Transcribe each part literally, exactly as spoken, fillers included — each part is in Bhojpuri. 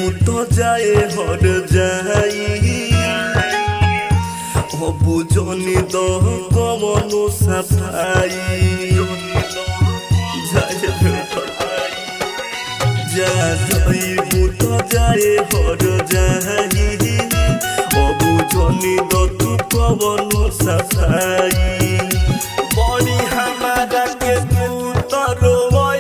तो जाए हर जाई हबु जनी दो कमनो सफाई जा जाइबू तो जाए हर जाई हबु जनी दो तू कमनो सफाई बड़ी हमारा के तू तरो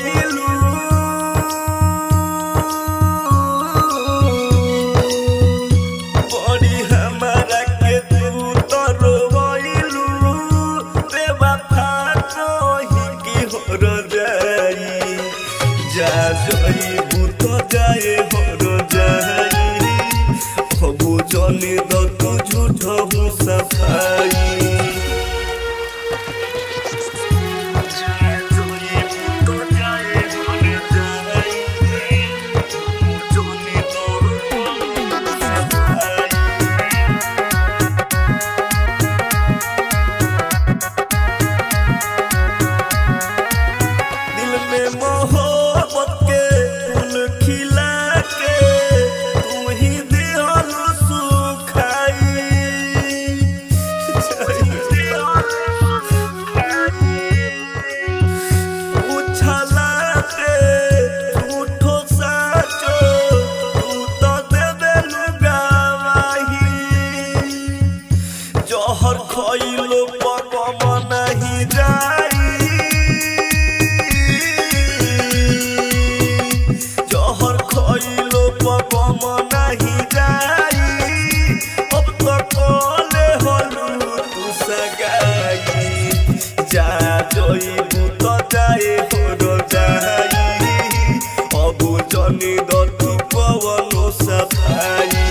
जाइबू तो जाए हर जाई हबु जनी दो तू झूठ हूँ सफाई दिल में मोह जहर खइलो पगम नहीं जाई जहर खइलो पगम नहीं जाई अब तो कोले हलू तू सगाई जा जाइबू तो जाए हर जाई अब जनी दो तू कवनो सफाई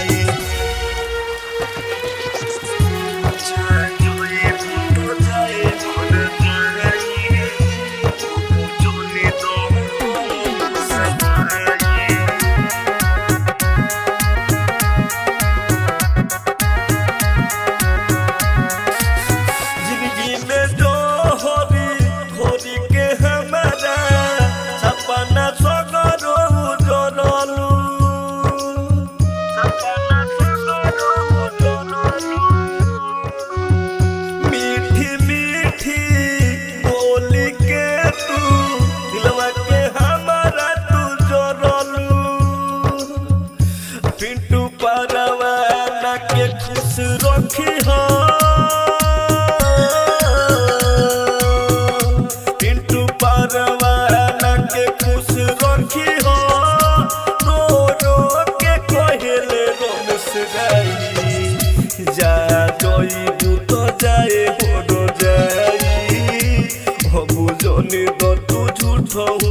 पिंटू परवाना के खुश रखी हो पिंटू परवाना के खुश रखी हो रो रो के कहले रोमस गई जा जाइबू तो जाए हर जाई हबु जनी दो तू झूठ